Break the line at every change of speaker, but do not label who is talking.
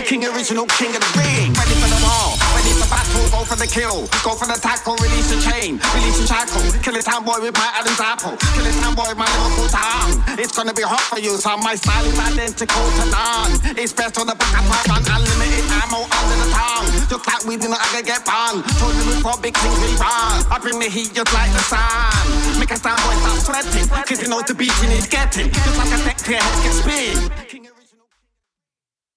King original, king of the ring. Ready for the war, ready for battle, go for the kill, go for the tackle, release the chain, release the shackle. Kill a town boy with my Adam's apple, kill a town boy with my Liverpool tongue. It's gonna be hot for you, so my style is identical to none. It's best on the back of my run, unlimited ammo under the tongue. Just like we didn't ever get banned. Told you before big things we run. I bring the heat just like the sun. Make a sound boy start sweating, cause he knows the beating he's getting. Just like a neck to your head gets spin.